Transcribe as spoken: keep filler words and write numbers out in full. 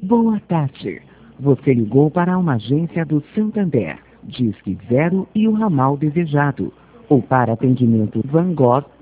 Boa tarde. Você ligou para uma agência do Santander. Disque zero e o ramal desejado. Ou para atendimento Van Gogh,